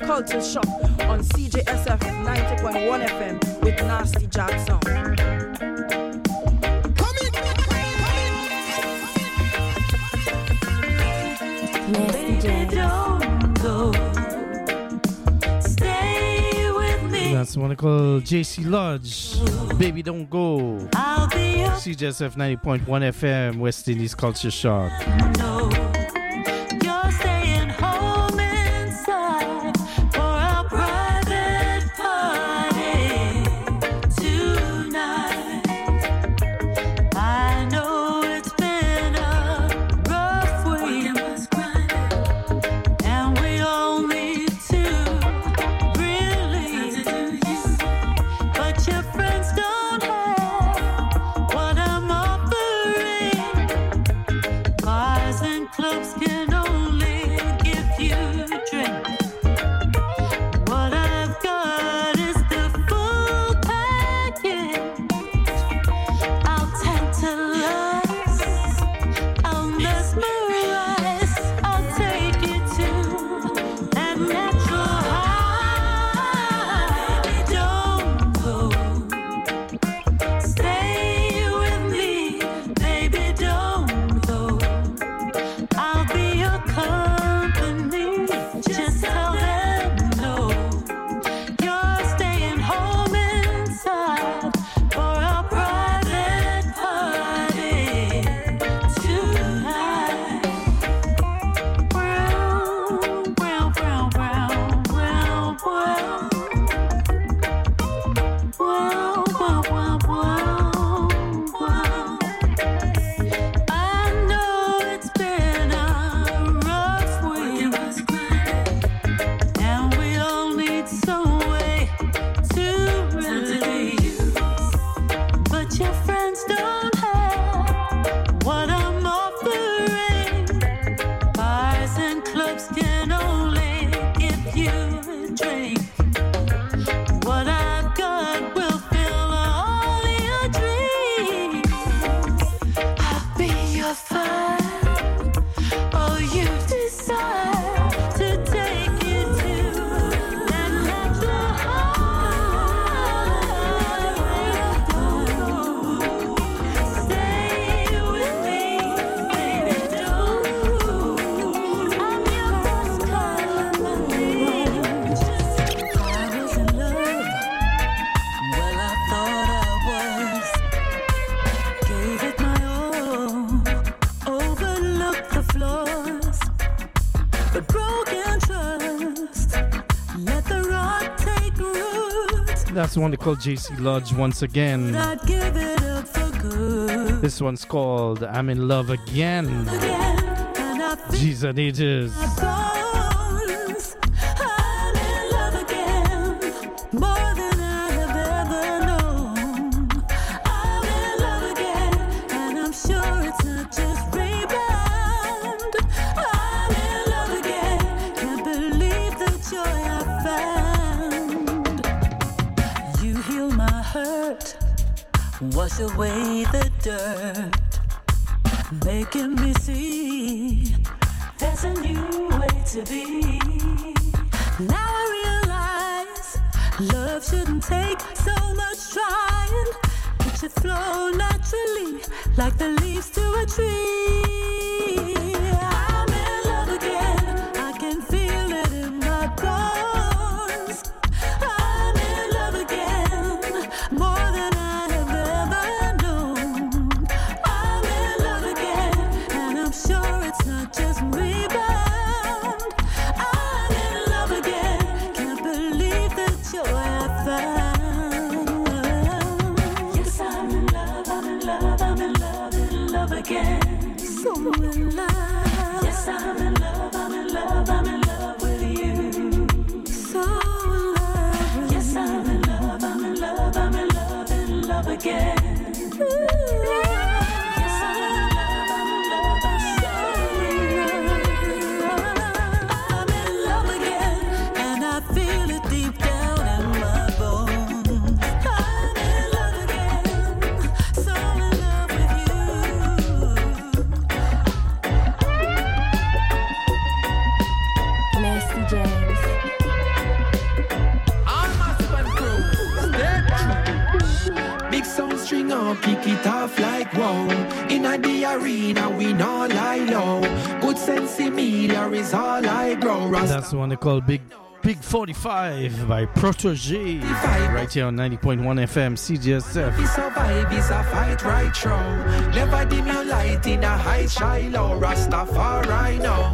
Culture Shock on CJSF 90.1 FM with Nasty Jackson. That's one called JC Lodge. Baby Don't Go. CJSF 90.1 FM, West Indies Culture Shock. No, you're staying home inside for a private party tonight. I know it's been a rough week, and we all need to release, but your friends don't have what I'm offering. Bars and clubs can only give you a drink. What I've got is the full package. I'll tantalize, I'll mesmerize, I'll take you to that natural high. Don't go, stay with me, baby, don't go. I'll be your company. Just tell them no. You're staying home inside for a private party tonight. Brown, brown, brown, brown, brown, brown. Wow, wow, wow, wow, wow. I know it's been a rough week, and we all need some way to release, but your friends don't have what I'm offering. Bars and clubs can only give you a drink. What I've got will fill all your dreams. I'll be your fire. Oh, you decide to take you to that natural high. Stay with me, baby, don't. I'm your first company. I was in love. Well, I thought I was. Gave it my all. Overlooked the flaws, but broken trust. Let the rock take root. That's the one they call JC Lodge once again. I'd give it up for good. This one's called I'm in Love Again. Again, and I feel G's and Ages. my bones. I'm in love again, more than I have ever known. I'm in love again, and I'm sure it's not just rebound. I'm in love again, can't believe the joy I found. You heal my hurt, wash away the dirt, making me see there's a new way to be. Now I realize love shouldn't take so much trying. It should flow naturally like the leaves to a tree. I'm in love again, I can feel it in my bones. I'm in love again, more than I have ever known. I'm in love again, and I'm sure it's not just rebound. I'm in love again, can't believe the joy I found. Yes, I'm in love, I'm in love, I'm in love, in love again. So in love. Yes, I'm in love, I'm in love, I'm in love with you. So in love. Yes, I'm in love, I'm in love, I'm in love, in love again. Yes, I'm in love, I'm in love, I'm in love again, and I feel it deep down in my bones. I'm in love again, so in love with you. Nasty James. string up, kick it off like wow. In the arena, we not lie low. Good sense similar is all I grow. That's the one they call Big 45 by Protégé. Right here on 90.1 FM, CJSF. We survive is a fight right through. Never dim your light in a high shy low. Rastafari now.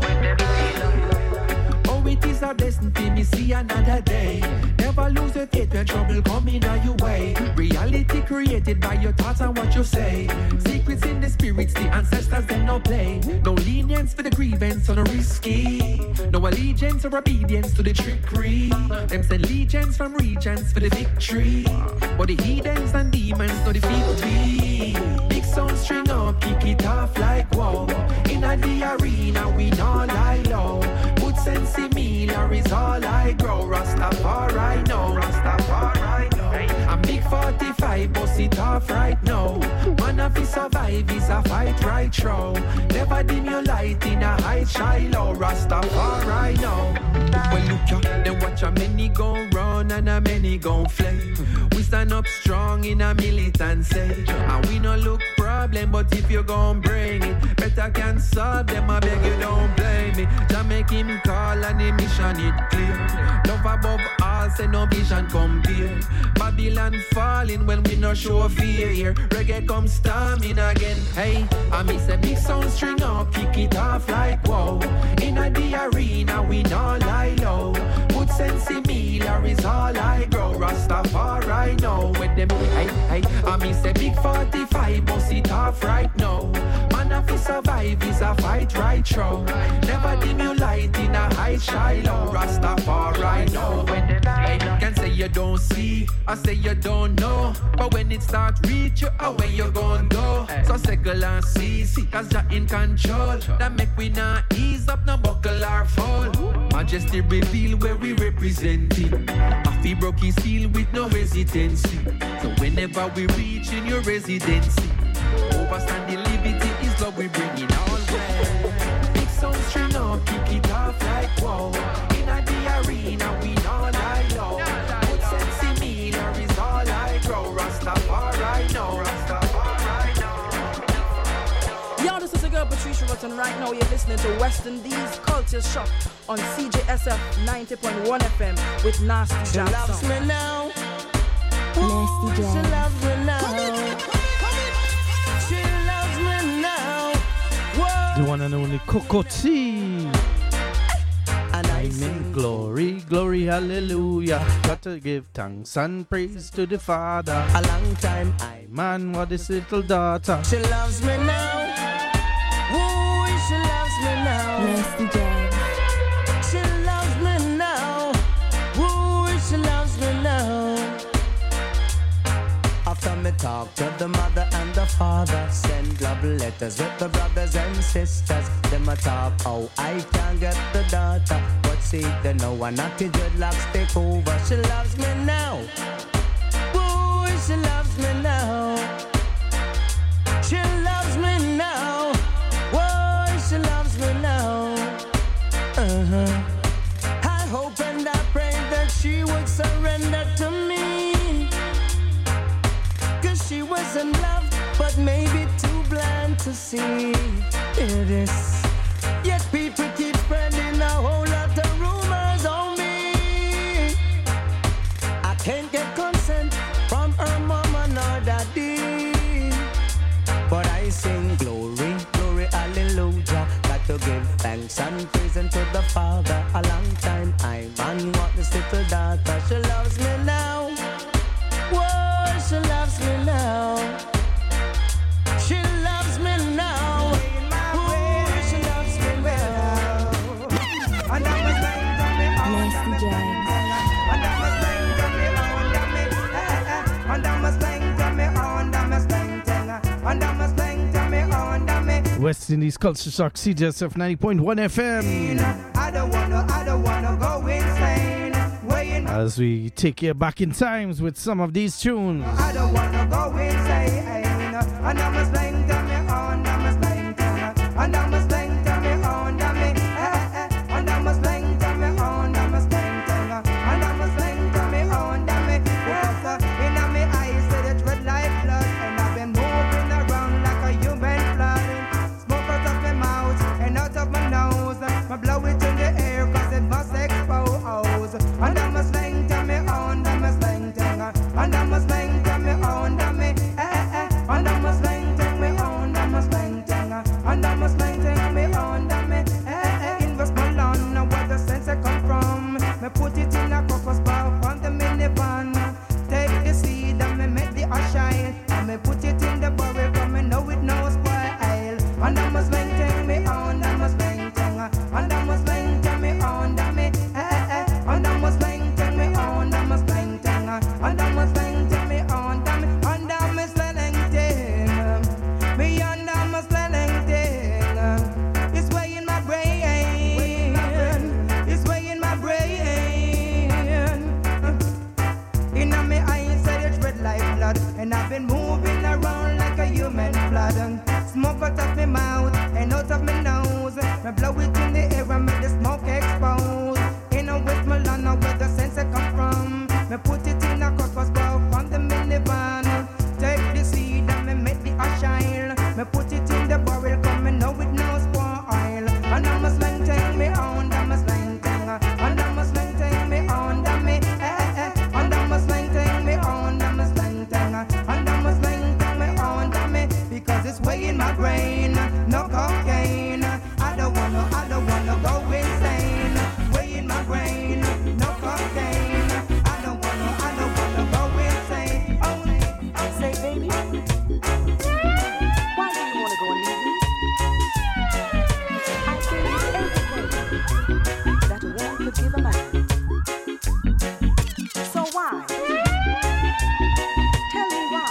Oh, it is a blessing to me see another day. Never lose your faith when trouble coming on your way. Reality created by your thoughts and what you say. Secrets in the spirits, the ancestors they no play. No lenience for the grievance or no risky. No allegiance or obedience to the trickery. Them send legions from regions for the victory. But the heathens and demons know the victory. Big sound string up, kick it off like wow. In the arena we not lie low. Good sense similar is all I grow. Rastafari know, Rastafari know. I'm big 45, bust it off right now. Man if he survive is a fight right through. Never dim your light in a high shy low. Rastafari know. Well look ya, then watch a many go run and a many go flame. We stand up strong in a militancy. And we no look problem, but if you gon' bring it, better can solve them, I beg you don't blame me. Just make him call and the mission it clear. Love above all, say no vision compare. Babylon falling when we no show fear here. Reggae come storming again, hey. I miss a big sound string up, kick it off like wow. In the arena we not lie low. Good sense similar is all I grow. Rastafari know with them, hey. I miss a big 45, bust it off right now. Man if he survive is a fight right through. Never dim your light in a high shy low. Rastafari know when them, hey. Can say you don't see, I say you don't know. But when it start reach you, away you gon' go. So circle and see, cause you're in control. That make we not ease up, no buckle or fall. Majesty reveal where we representing. Afi broke his seal with no hesitancy. So whenever we reach in your residency, overstanding liberty is love we bring in all way. Big sound string up, kick it off like wow. In the arena we not lie low. Good sense similar is all I grow. Rastafari know, Rastafari know. Yo, this is a girl Patricia Rutten. Right now you're listening to West Indies Culture Shock on CJSF 90.1 FM with Nasty Jam. She loves me now. Nasty She Jam. loves me now. She loves me now. Whoa. The one and only Cocotti. And I Amen. sing Glory, glory, hallelujah. Got to give thanks and praise to the Father. a long time. Man, what this little daughter. She loves me now. Ooh, she loves me now. Nasty Jam. She loves me now. Ooh, she loves me now. After me talk to the mother and the father, send love letters with the brothers and sisters. Them a talk, oh, I can't get the daughter. But see, they know one naughty dreadlocks take over. She loves me now. Ooh, she loves me now. She loves me now. Whoa, she loves me now. I hope and I pray that she would surrender to me. Cause she was in love, but maybe too blind to see it. Yet people keep spreading a whole lot of rumors on me. I can't get consent from her mama nor daddy. But I sing glory, glory, hallelujah. Got to give thanks and praise to the Father. A long time I man want this little daughter. She loves me now. Whoa, she loves me now. She loves me now. Ooh, she loves me now. Nasty Jam. West Indies Culture Shock, CJSF 90.1 FM. I don't wanna go insane. As we take you back in times with some of these tunes. I don't wanna go insane. And I'm a slang to me on, I'm a slang to me. And I'm a slang to me on, I'm a and I'm a slang to me on, I'm a slang to me. And I'm a slang to me on, I'm a because in my eyes, it's red like blood. And I'm And I've been moving around like a human flood. Smoke out of my mouth and out of my nose. Me blow it in the air and make the smoke expose. In a Westmoreland, where the sense come from. Me put it in a cutlass bow from the minivan. Take the seed and me make the ash oil. Me put it in the barrel, come me know it no spoil. And I'm a slang thing me on, I'm a slang thing. And I'm a slang thing me on, I'm me And I'm a slang thing me on, I'm a slang thing. And I'm a slang thing me on, I'm me. Because it's way in my brain, no cocaine. I don't wanna go insane. Way in my brain, no cocaine. I don't wanna go insane. Oh, say baby, why do you wanna go and leave me? I gave you everything that a woman could give a man. So why? Tell me why.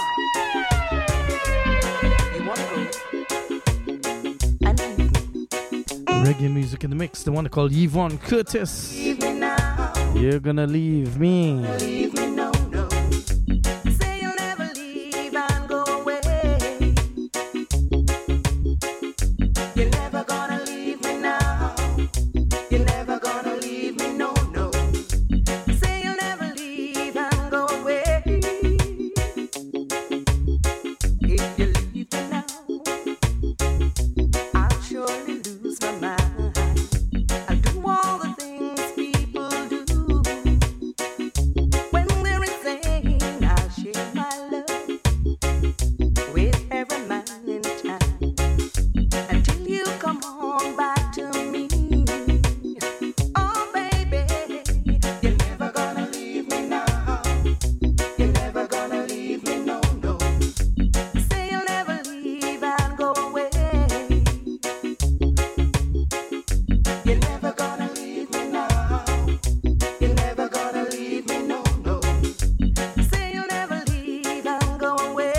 You wanna go and leave me? Reggae music in the mix, the one called Yvonne Curtis. Leave me now. You're gonna leave me. Leave me, no, no. Say you'll never leave and go away. You're never gonna leave me now. You're never gonna leave me, no, no. Say you'll never leave and go away. If you leave me now, I'll surely lose my mind. I'll do all the things people do. When we're insane, I'll share my love with every man in town until you come home back to me. Oh, baby, you're never gonna leave me now. You're never gonna leave me, no, no. Say you'll never leave and go away. You're never gonna leave me now. You're never gonna leave me, no, no. Say you'll never leave and go away.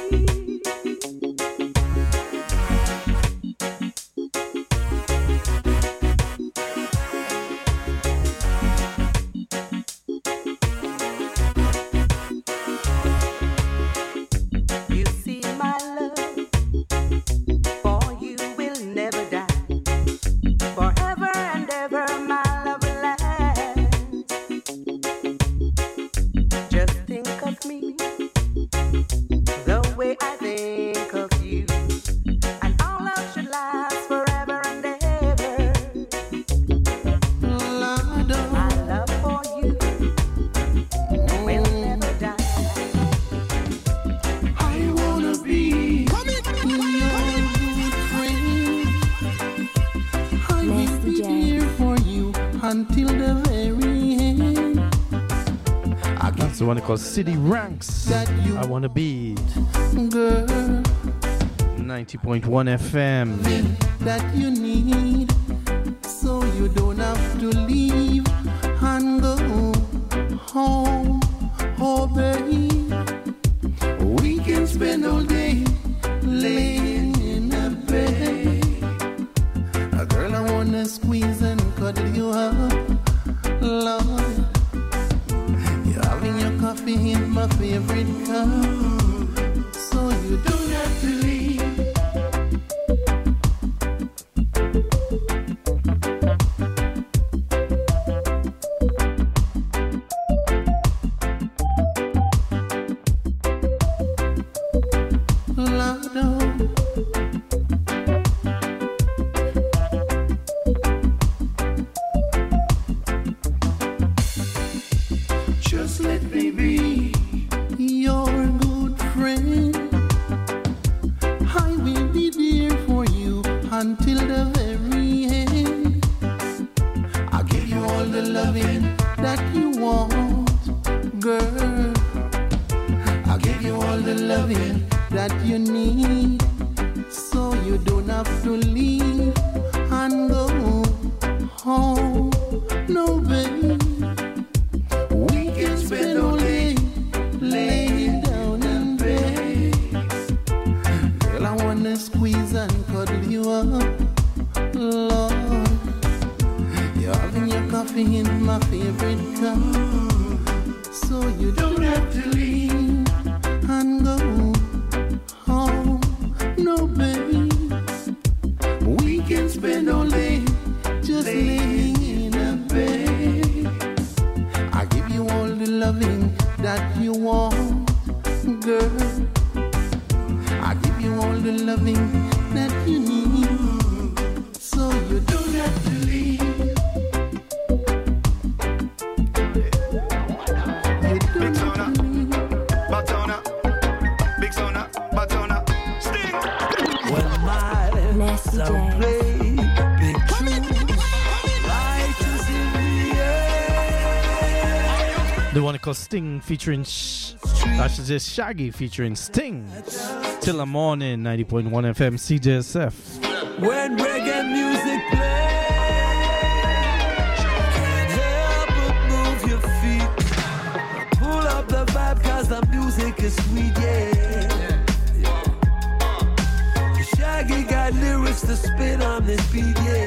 You see, my love for you will never die. Forever and ever, my love will last. Just think of me the way I think of you, and our love should last forever and ever. My love for you will never die. I wanna be your good friend. I will be here for you until the very end. That's the one called City Ranks. That you I wanna be girl 90.1 FM. that you need, so you don't have to leave and go home. Oh baby, we can spend all day laying in a bed. A girl, I wanna squeeze and cuddle you up, Lord. You're having your coffee in my favorite cup, so you don't have to leave. Lord, oh. Just let me be your good friend. I will be there for you until the very end. I'll give you all the loving that you want, girl. I'll give you all the loving that you need, so you don't have to leave and go home. No, baby, we can spend all day laying down in bed. Girl, I wanna squeeze and cuddle you up, Lord. You're having your coffee in my favorite cup, so you don't have to leave and go home. No, baby, we can spend all day just laying in a bed. I give you all the loving that you want, girl. I give you all the loving that you need, so you don't have to leave. You don't have to leave. Big Sona, Batona, Sting. When my sound play big tunes, lighters in the air. The one called Sting featuring I should say Shaggy featuring Sting. Till the morning, 90.1 FM CJSF. When reggae music plays, can't help but move your feet. Pull up the vibe cause the music is sweet, yeah. Shaggy got lyrics to spin on this beat, yeah.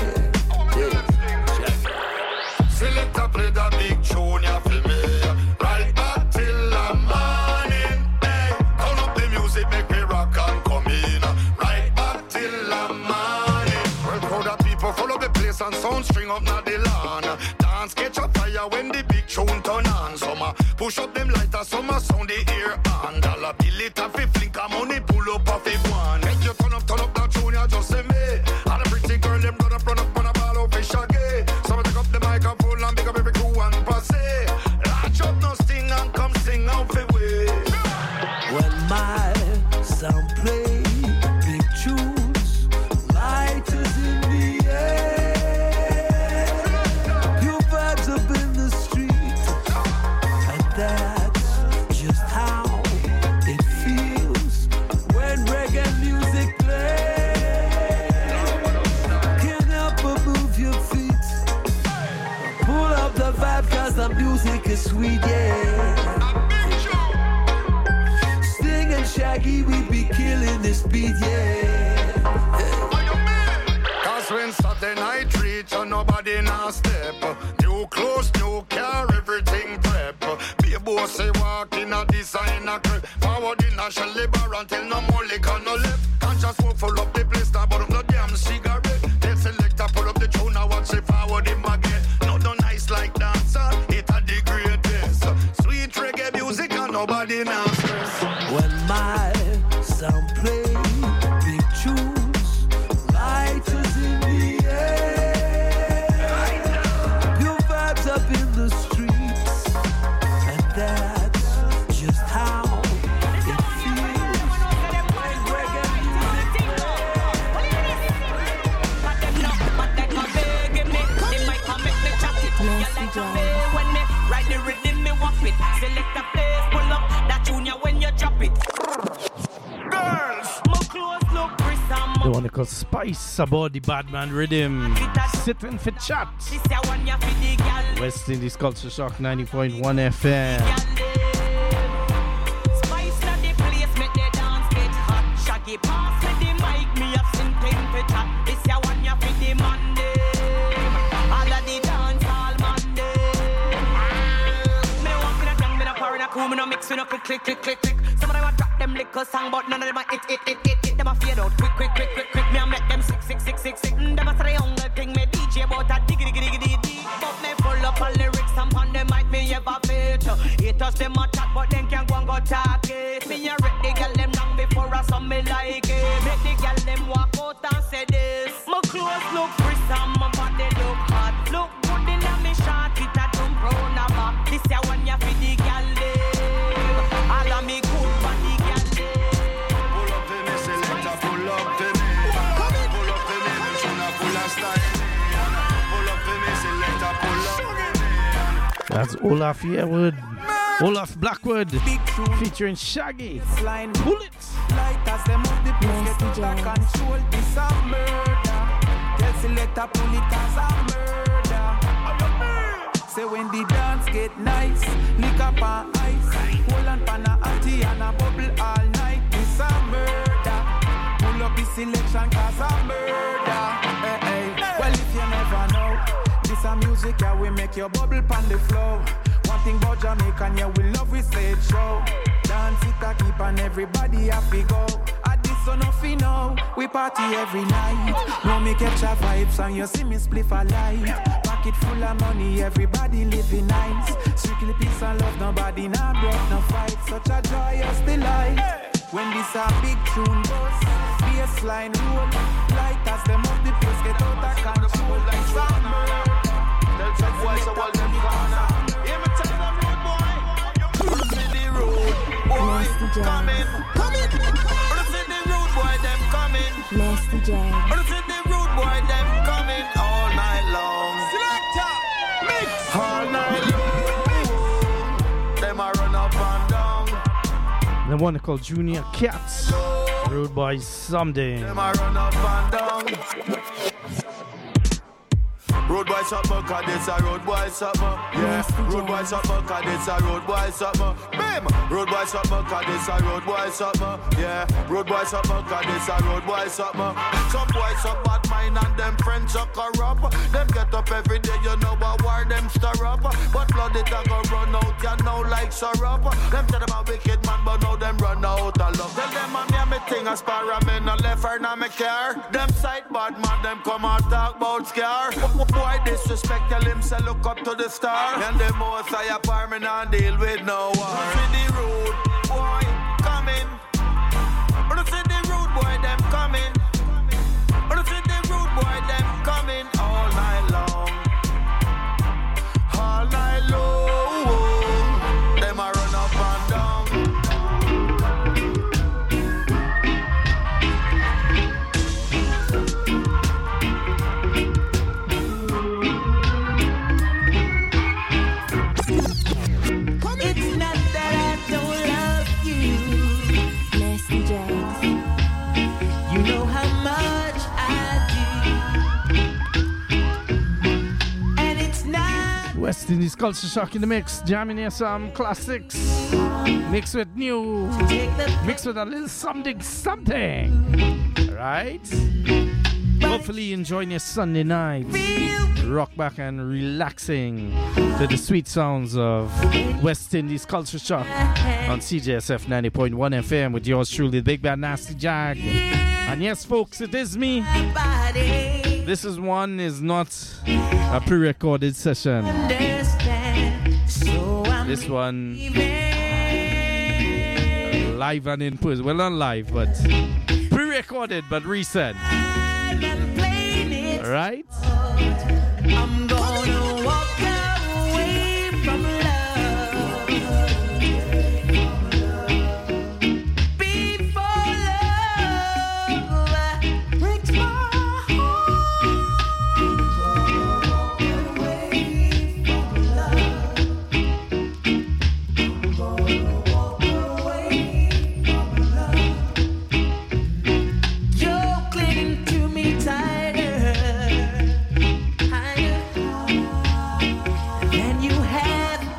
Select up play the big tune, you feel me? Right back till the morning. Hey, turn up the music, make me rock and come in. Right back till the morning. Well, crowd of people follow the place and sound string up now the lawn. Dance catch a fire when the big tune turn on. Some push up them lighters, some sound the ear on. Dollar bill it off a flink, a money pull up off a one. Make you turn up that tune, you just say me. All the pretty girl them run up on a ball of fish Shaggy. Some take up the microphone and pick up every crew and passe. Latch up no sting and come sing out the way. When my sound play big tunes, lighters in the air, pure vibes up in the street, and that's just how it feels when reggae music plays. Can't help but move your feet. Pull up the vibe cause the music is sweet, yeah. Sting and Shaggy, we be killing this beat, yeah. Cause when Saturday night reach and nobody now step. New clothes, new car, everything prep. Be a bossy walk in a designer crib. Forward in a shell labor until no more liquor no left. Can't just walk full up the place now, but no damn cigarette. They select a pull up the tune, now watch it forward him again. Not no nice like dancer, it a the greatest. Sweet reggae music and nobody now stress. When my sound play big tunes, lighters in the air, pure vibes up in the streets, and that's just how it feels when reggae music The one called Spice about the Badman Rhythm. Sitting for chat. West Indies Culture Shock 90.1 FM. Spice na the place, make the dance get hot. Shaggy pass me the mic, me have something for chat. This ya one ya for the Monday. All of the dance all Monday. Me walking a jam, me no pour in a cool, me no mix, me no click, click, click, click, click. Some of them a drop them liquor song, but none of them a it. Them a fade out quick. Me a make them sick. Them a say hunger king, me DJ about a diggy. But me full up on lyrics and on the mic me ever fit. Haters them a chat, but them can't go and go talk it. Me a rip the girl them long before I saw me like it. Make the girl them walk out and say this. My clothes look crisp and my body look hot. Look good in a me shot, it a jump round a back. This ya one ya for the girl them. All of me good body girl them. Pull up to me, selector, pull up to me. Pull up to me, them tuna full of style. Pull up to me, selector, pull up to me. That's Olaf Yearwood. Olaf Blackwood featuring Shaggy. Bullets. Light as them up the place, get out of control. This a murder. Tell selector pull it as a murder. Say when the dance get nice, lick up on ice. Hold on pan a auntie and a bubble all night. This a murder. Pull up the selection cause a murder. Hey. Well if you never know, this a music yeah we make your bubble pan the floor. One thing about Jamaican, yeah we love we stage show. dance it a keep and everybody happy go. At this so nothing now, we party every night. Now me catch a vibes and you see me spliff a light. Pocket full of money, everybody living nice. Strictly peace and love, nobody nah break no fight. Such a joyous delight. When this a big tune bust, bassline roll, light as them up the place get out of control like summer. Tell some boys to hold them corner. Hear me tell them road boy, see the road boy coming. See the road boy them coming. Nasty Jazz. See the road boy them coming all night long. Selector, mix all night long. Them a run up and down. The one called Junior Cats, Road Boy Someday. Them a run up and down. Road boy something, cause this a road boy something. Yeah, road boy something, cause this a road boy something. Bam! Road boy something, cause this a road boy something. Yeah, road boy something, cause this a road boy something. Some boys so bad mind and them friends so corrupt. Them get up every day, you know what war them stir up. But blood it a go run out, you know like syrup. Them tell them a wicked man, but now them run out of luck. Tell them a me thing as far as me no left her, now me care. Them side bad man, them come and talk about scare. Boy disrespect, tell him say look up to the star. And the most I apartment and deal with no war. See the road boy coming. See the road boy them coming. See the road boy them coming all night long. All night long. Them a run up and down. West Indies Culture Shock in the mix, jamming here some classics, mixed with new, mixed with a little something, right? Hopefully enjoying your Sunday night, rock back and relaxing to the sweet sounds of West Indies Culture Shock on CJSF 90.1 FM with yours truly, the Big Bad Nasty Jag. And yes, folks, it is me. This is not a pre-recorded session. This one live and in person. Well, not live, but pre-recorded, but recent. Alright? I'm gonna walk away from love before love breaks my heart. I'm gonna walk away from love. You're clinging to me tighter than you have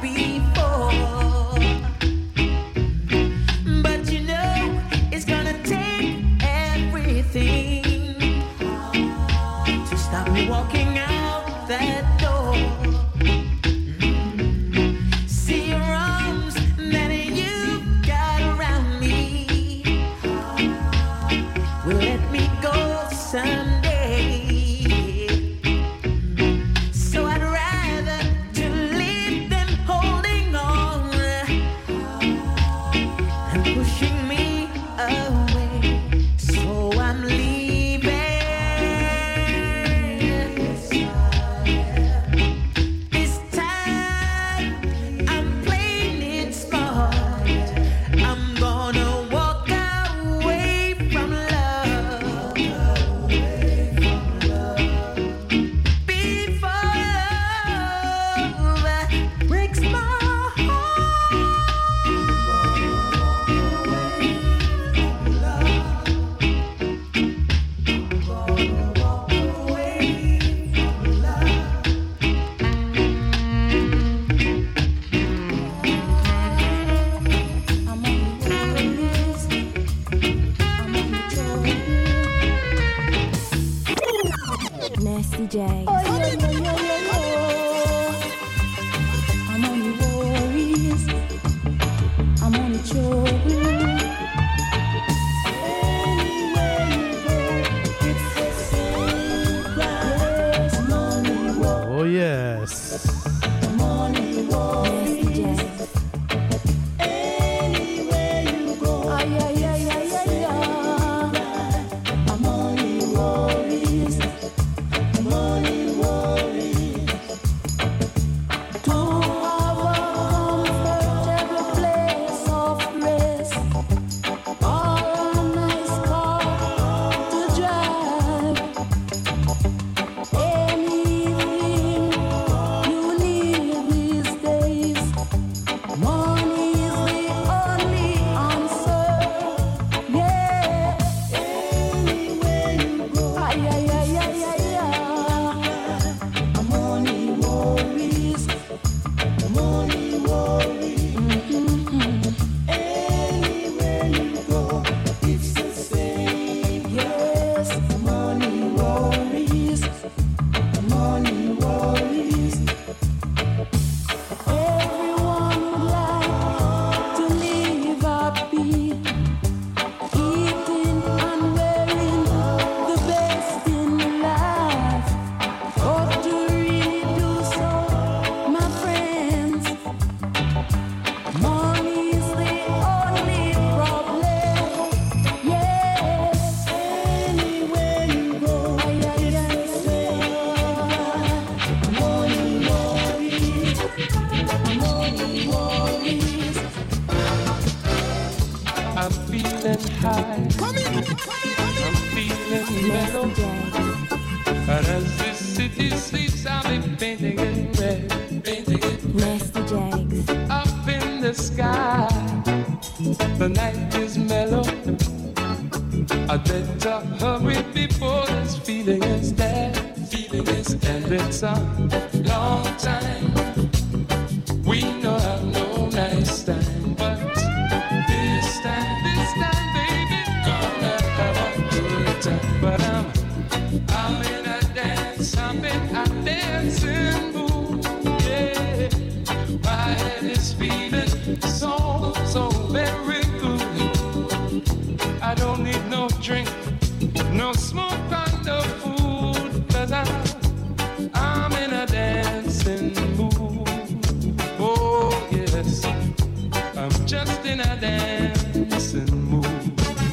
feeling high. I'm feeling mellow. And as this city sleeps, I'll be painting it red. Painting it Nasty Jags. up in the sky. The night is mellow. I'd better hurry before this feeling is dead. Feeling is dead. And it's a long time. We know I've no nice time, but this time, baby, gonna have a good time. But I'm in a dance, I'm in a dancing mood, yeah. My head is feeling so very good. I don't need no drink, no smoke, or no food, 'cause I'm in a dancing mood. Oh yes, I'm just in a dancing mood.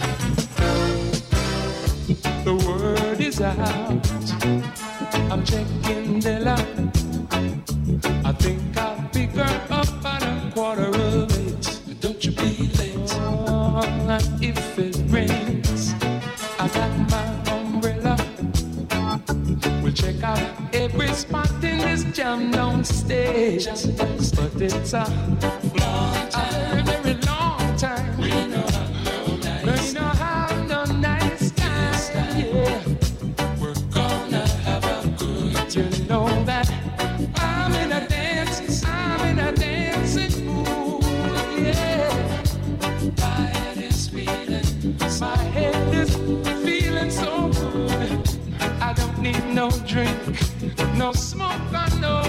The word is out, I'm checking the line. I think I'll pick her up at 8:15. Don't you be late. Oh, if it rains, I got my umbrella. We'll check out every spot in this jam downstairs. But it's a very long time. We know how no nice time. Yeah, we're gonna have a good. You know that I'm in a dancing mood. Yeah, my head is feeling so good. I don't need no drink, no smoke, or no